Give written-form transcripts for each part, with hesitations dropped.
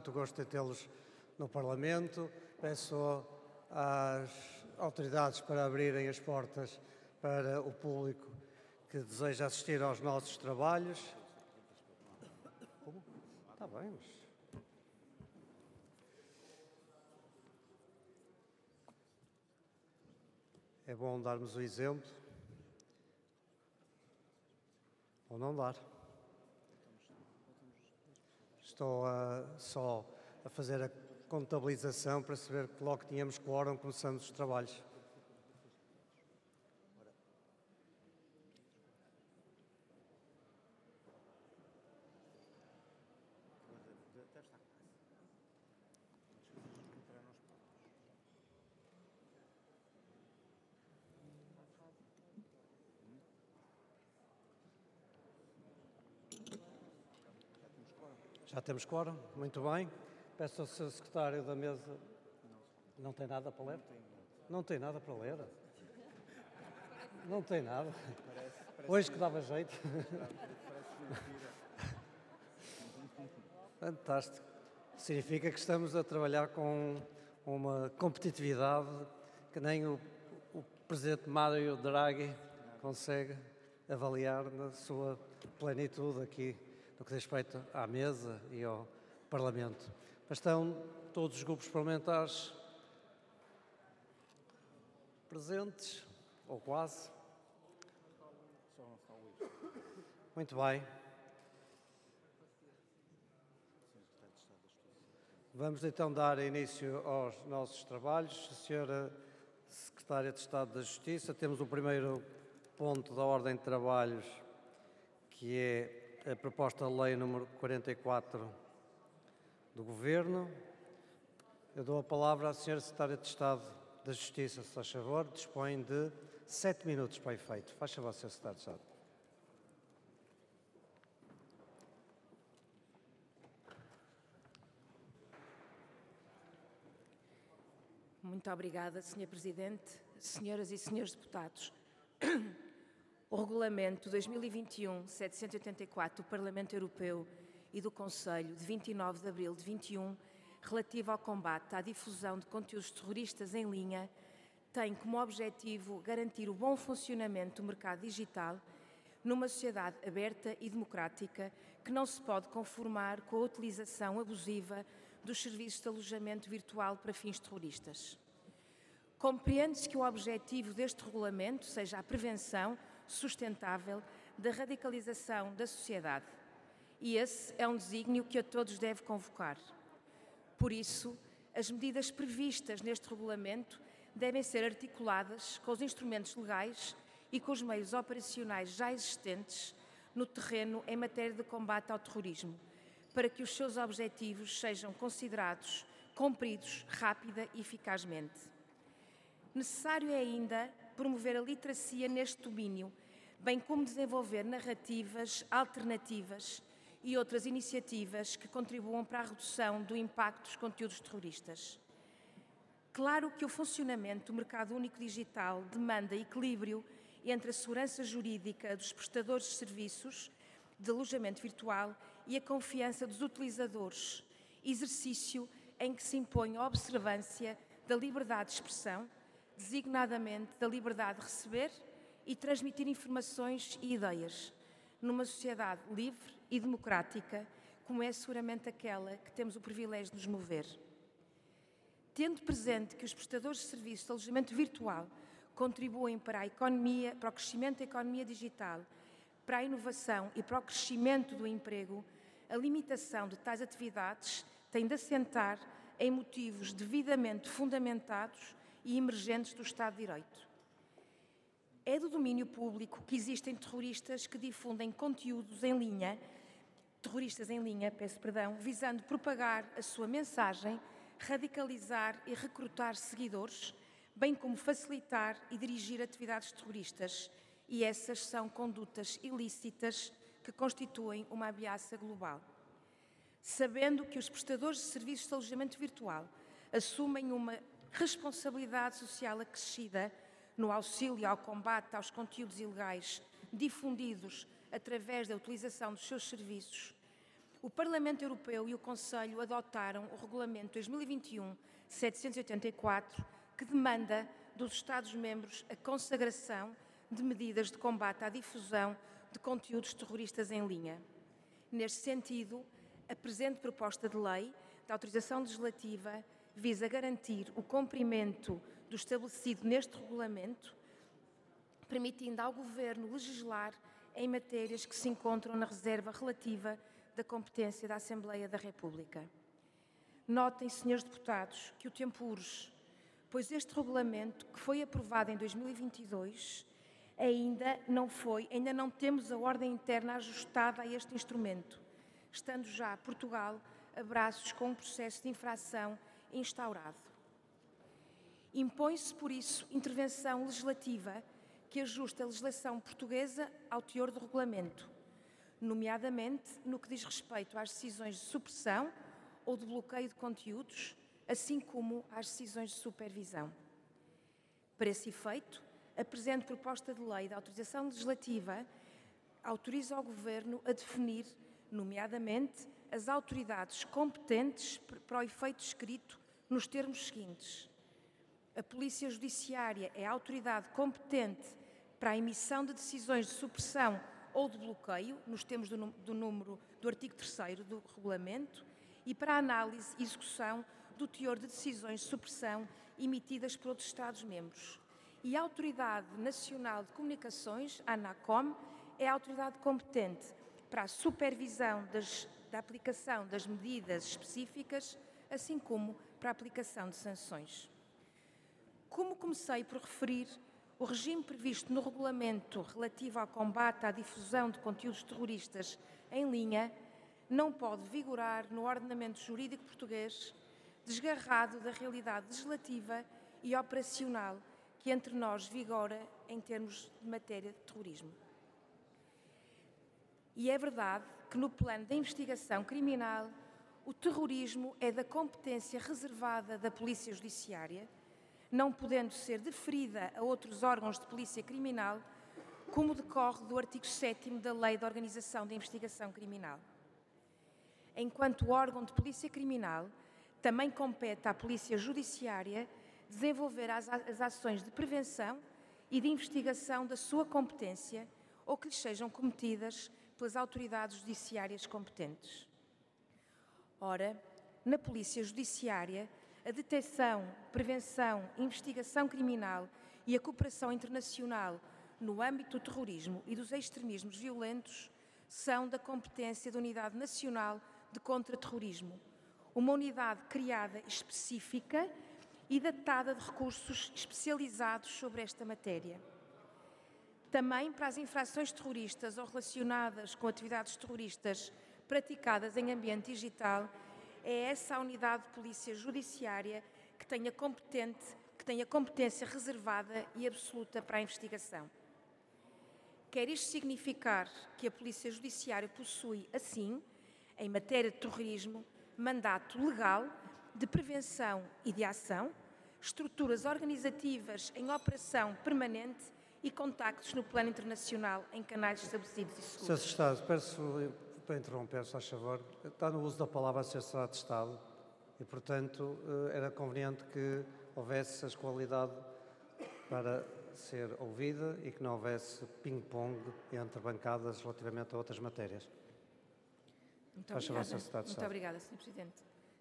muito gosto em tê-los no Parlamento. Peço às autoridades para abrirem as portas para o público que deseja assistir aos nossos trabalhos. Como? Está bem, mas... É bom darmos o exemplo. Ou não dar. Estou só a fazer a contabilização para saber que logo tínhamos quórum, começamos os trabalhos. Já temos quórum? Muito bem. Peço ao Sr. Secretário da Mesa... Não tem nada para ler? Não tem nada para ler? Não tem nada. Hoje que dava jeito. Fantástico. Significa que estamos a trabalhar com uma competitividade que nem o Presidente Mário Draghi consegue avaliar na sua plenitude aqui, no que diz respeito à mesa e ao Parlamento. Mas estão todos os grupos parlamentares presentes, ou quase. Muito bem. Vamos então dar início aos nossos trabalhos. Senhora Secretária de Estado da Justiça, temos o primeiro ponto da ordem de trabalhos, que é a proposta de lei número 44 do Governo. Eu dou a palavra à Senhora Secretária de Estado da Justiça, se faz favor, dispõe de 7 minutos para efeito. Faz favor, Senhora Secretária de Estado. Muito obrigada, Sr. Presidente, senhoras e senhores deputados. O Regulamento 2021-784 do Parlamento Europeu e do Conselho, de 29 de abril de 21, relativo ao combate à difusão de conteúdos terroristas em linha, tem como objetivo garantir o bom funcionamento do mercado digital numa sociedade aberta e democrática que não se pode conformar com a utilização abusiva dos serviços de alojamento virtual para fins terroristas. Compreende-se que o objetivo deste regulamento seja a prevenção sustentável da radicalização da sociedade. E esse é um desígnio que a todos deve convocar. Por isso, as medidas previstas neste regulamento devem ser articuladas com os instrumentos legais e com os meios operacionais já existentes no terreno em matéria de combate ao terrorismo, para que os seus objetivos sejam considerados cumpridos rápida e eficazmente. Necessário é ainda promover a literacia neste domínio, bem como desenvolver narrativas alternativas e outras iniciativas que contribuam para a redução do impacto dos conteúdos terroristas. Claro que o funcionamento do mercado único digital demanda equilíbrio entre a segurança jurídica dos prestadores de serviços de alojamento virtual e a confiança dos utilizadores, exercício em que se impõe a observância da liberdade de expressão, designadamente da liberdade de receber e transmitir informações e ideias, numa sociedade livre e democrática, como é seguramente aquela que temos o privilégio de nos mover. Tendo presente que os prestadores de serviços de alojamento virtual contribuem para a economia, para o crescimento da economia digital, para a inovação e para o crescimento do emprego, a limitação de tais atividades tem de assentar em motivos devidamente fundamentados e emergentes do Estado de Direito. É do domínio público que existem terroristas que difundem conteúdos em linha, visando propagar a sua mensagem, radicalizar e recrutar seguidores, bem como facilitar e dirigir atividades terroristas, e essas são condutas ilícitas que constituem uma ameaça global. Sabendo que os prestadores de serviços de alojamento virtual assumem uma responsabilidade social acrescida no auxílio ao combate aos conteúdos ilegais difundidos através da utilização dos seus serviços, O Parlamento Europeu e o Conselho adotaram o Regulamento 2021-784, que demanda dos Estados-membros a consagração de medidas de combate à difusão de conteúdos terroristas em linha. Neste sentido, a presente proposta de lei de autorização legislativa visa garantir o cumprimento do estabelecido neste regulamento, permitindo ao Governo legislar em matérias que se encontram na reserva relativa da competência da Assembleia da República. Notem, senhores deputados, que o tempo urge, pois este regulamento, que foi aprovado em 2022, ainda não temos a ordem interna ajustada a este instrumento, estando já Portugal a braços com um processo de infração instaurado. Impõe-se, por isso, intervenção legislativa que ajuste a legislação portuguesa ao teor do regulamento, nomeadamente no que diz respeito às decisões de supressão ou de bloqueio de conteúdos, assim como às decisões de supervisão. Para esse efeito, a presente proposta de lei de autorização legislativa autoriza o Governo a definir, nomeadamente, as autoridades competentes para o efeito descrito nos termos seguintes. A Polícia Judiciária é a autoridade competente para a emissão de decisões de supressão ou de bloqueio, nos termos do artigo 3º do Regulamento, e para a análise e execução do teor de decisões de supressão emitidas por outros Estados-membros. E a Autoridade Nacional de Comunicações, a ANACOM, é a autoridade competente para a supervisão da aplicação das medidas específicas, assim como para a aplicação de sanções. Como comecei por referir, o regime previsto no regulamento relativo ao combate à difusão de conteúdos terroristas em linha não pode vigorar no ordenamento jurídico português, desgarrado da realidade legislativa e operacional que entre nós vigora em termos de matéria de terrorismo. E é verdade que no plano da investigação criminal, o terrorismo é da competência reservada da Polícia Judiciária, não podendo ser deferida a outros órgãos de polícia criminal, como decorre do artigo 7º da Lei de Organização da Investigação Criminal. Enquanto órgão de polícia criminal, também compete à Polícia Judiciária desenvolver as ações de prevenção e de investigação da sua competência ou que lhes sejam cometidas pelas autoridades judiciárias competentes. Ora, na Polícia Judiciária, a detecção, prevenção, investigação criminal e a cooperação internacional no âmbito do terrorismo e dos extremismos violentos são da competência da Unidade Nacional de Contra-Terrorismo, uma unidade criada específica e dotada de recursos especializados sobre esta matéria. Também para as infrações terroristas ou relacionadas com atividades terroristas praticadas em ambiente digital, é essa a unidade de polícia judiciária que tem a competência reservada e absoluta para a investigação. Quer isto significar que a Polícia Judiciária possui, assim, em matéria de terrorismo, mandato legal de prevenção e de ação, estruturas organizativas em operação permanente e contactos no plano internacional em canais estabelecidos e seguros. Sr. Secretário, peço para interromper, se faz favor. Está no uso da palavra a Sr. Secretário de Estado e, portanto, era conveniente que houvesse a escolaridade para ser ouvida e que não houvesse ping-pong entre bancadas relativamente a outras matérias. Muito obrigada, Sr. Presidente.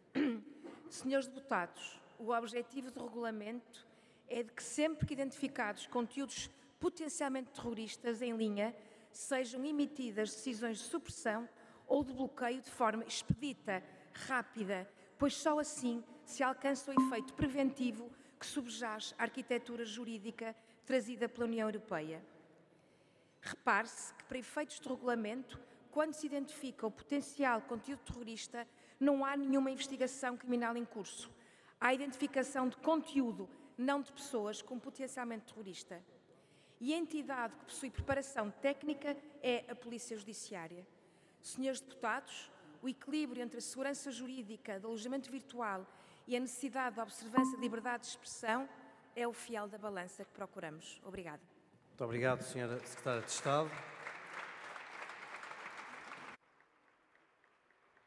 Senhores deputados, o objetivo do regulamento é de que sempre que identificados conteúdos potencialmente terroristas em linha, sejam emitidas decisões de supressão ou de bloqueio de forma expedita, rápida, pois só assim se alcança o efeito preventivo que subjaz à arquitetura jurídica trazida pela União Europeia. Repare-se que, para efeitos de regulamento, quando se identifica o potencial conteúdo terrorista, não há nenhuma investigação criminal em curso. Há a identificação de conteúdo, não de pessoas com potencialmente terrorista. E a entidade que possui preparação técnica é a Polícia Judiciária. Senhores deputados, o equilíbrio entre a segurança jurídica do alojamento virtual e a necessidade da observância de liberdade de expressão é o fiel da balança que procuramos. Obrigada. Muito obrigado, Sra. Secretária de Estado.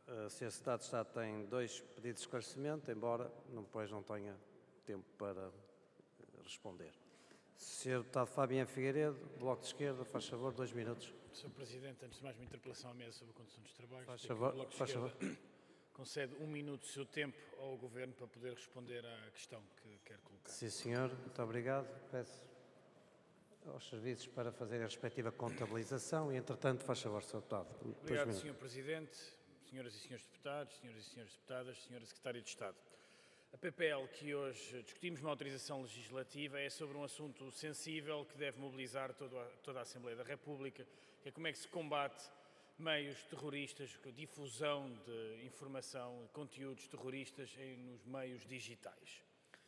A Sra. Secretária de Estado tem 2 pedidos de esclarecimento, embora depois não tenha tempo para responder. Sr. Deputado Fabiano Figueiredo, Bloco de Esquerda, faz favor, 2 minutos. Sr. Presidente, antes de mais uma interpelação à mesa sobre a condução dos trabalhos. Faz favor, O Bloco de faz Esquerda favor. concede 1 minuto do seu tempo ao Governo para poder responder à questão que quer colocar. Sim, senhor. Muito obrigado. Peço aos serviços para fazerem a respectiva contabilização e, entretanto, faz favor, Sr. Deputado. Obrigado, Sr. Presidente, senhoras e senhores deputados, senhoras e senhores deputadas, Sra. Secretária de Estado. A PPL que hoje discutimos, uma autorização legislativa, é sobre um assunto sensível que deve mobilizar toda a Assembleia da República, que é como é que se combate meios terroristas, difusão de informação, conteúdos terroristas nos meios digitais.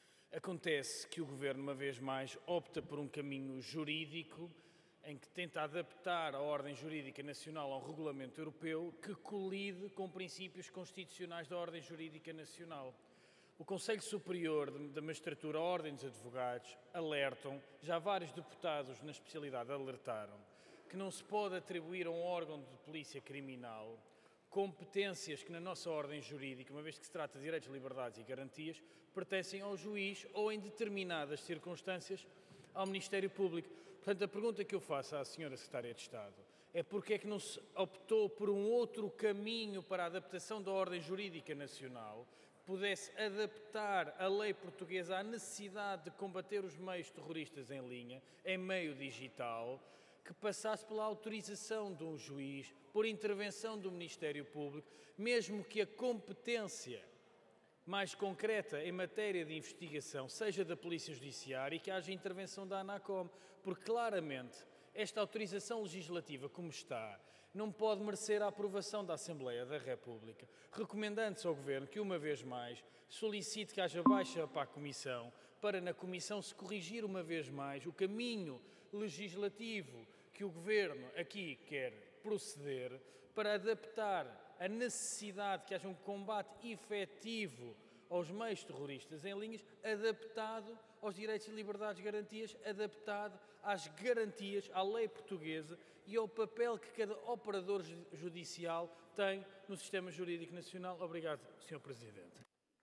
Acontece que o Governo, uma vez mais, opta por um caminho jurídico em que tenta adaptar a ordem jurídica nacional ao regulamento europeu que colide com princípios constitucionais da ordem jurídica nacional. O Conselho Superior da Magistratura, a Ordem dos Advogados, alertam, já vários deputados na especialidade alertaram, que não se pode atribuir a um órgão de polícia criminal competências que na nossa ordem jurídica, uma vez que se trata de direitos, liberdades e garantias, pertencem ao juiz ou, em determinadas circunstâncias, ao Ministério Público. Portanto, a pergunta que eu faço à Sra. Secretária de Estado é porque é que não se optou por um outro caminho para a adaptação da ordem jurídica nacional, que pudesse adaptar a lei portuguesa à necessidade de combater os meios terroristas em linha, em meio digital, que passasse pela autorização de um juiz, por intervenção do Ministério Público, mesmo que a competência mais concreta em matéria de investigação seja da Polícia Judiciária e que haja intervenção da ANACOM, porque claramente esta autorização legislativa como está não pode merecer a aprovação da Assembleia da República, recomendando-se ao Governo que, uma vez mais, solicite que haja baixa para a Comissão, para na Comissão se corrigir uma vez mais o caminho legislativo que o Governo aqui quer proceder para adaptar a necessidade que haja um combate efetivo aos meios terroristas em linhas, adaptado aos direitos e liberdades e garantias, adaptado às garantias, à lei portuguesa e ao papel que cada operador judicial tem no sistema jurídico nacional. Obrigado, Sr. Presidente.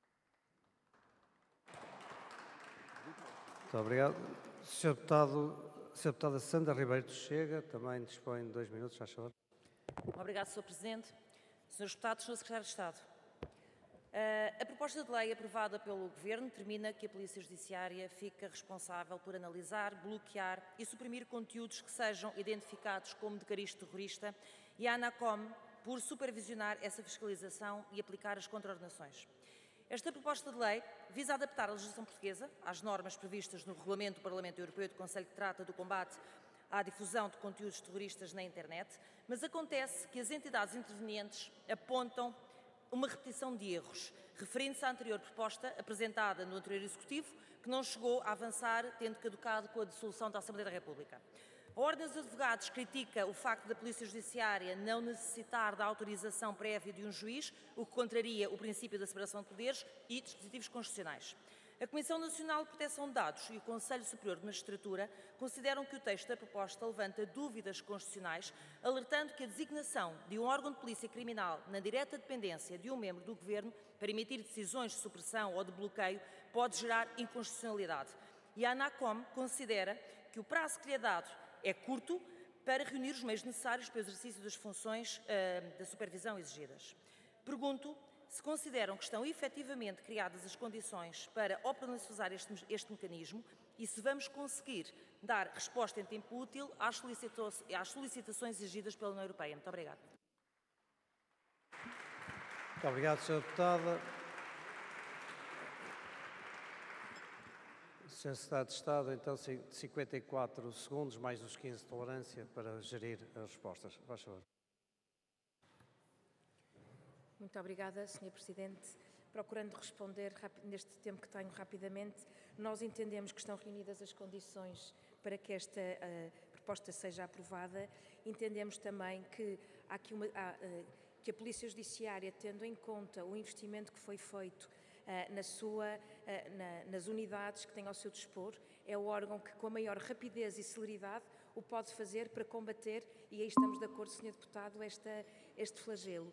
Muito obrigado. Sr. Deputada Sandra Ribeiro Chega, também dispõe de 2 minutos, faz favor. Obrigado, Sr. Presidente. Srs. Deputados, Sr. Secretário de Estado. A proposta de lei aprovada pelo Governo determina que a Polícia Judiciária fica responsável por analisar, bloquear e suprimir conteúdos que sejam identificados como de cariz terrorista e a ANACOM por supervisionar essa fiscalização e aplicar as contraordenações. Esta proposta de lei visa adaptar a legislação portuguesa às normas previstas no Regulamento do Parlamento Europeu e do Conselho que trata do combate à difusão de conteúdos terroristas na internet, mas acontece que as entidades intervenientes apontam uma repetição de erros, referindo-se à anterior proposta apresentada no anterior Executivo, que não chegou a avançar, tendo caducado com a dissolução da Assembleia da República. A Ordem dos Advogados critica o facto da Polícia Judiciária não necessitar da autorização prévia de um juiz, o que contraria o princípio da separação de poderes e dispositivos constitucionais. A Comissão Nacional de Proteção de Dados e o Conselho Superior de Magistratura consideram que o texto da proposta levanta dúvidas constitucionais, alertando que a designação de um órgão de polícia criminal na direta dependência de um membro do Governo para emitir decisões de supressão ou de bloqueio pode gerar inconstitucionalidade. E a ANACOM considera que o prazo que lhe é dado é curto para reunir os meios necessários para o exercício das funções da supervisão exigidas. Pergunto se consideram que estão efetivamente criadas as condições para operacionalizar este mecanismo e se vamos conseguir dar resposta em tempo útil às solicitações exigidas pela União Europeia. Muito obrigada. Muito obrigado, Sra. Deputada. Sr. Secretário de Estado, então, 54 segundos, mais os 15 de tolerância para gerir as respostas. Faz favor. Muito obrigada, Sr. Presidente. Procurando responder neste tempo que tenho rapidamente, nós entendemos que estão reunidas as condições para que esta proposta seja aprovada. Entendemos também que que a Polícia Judiciária, tendo em conta o investimento que foi feito nas unidades que tem ao seu dispor, é o órgão que, com a maior rapidez e celeridade, o pode fazer para combater, e aí estamos de acordo, Sr. Deputado, este flagelo.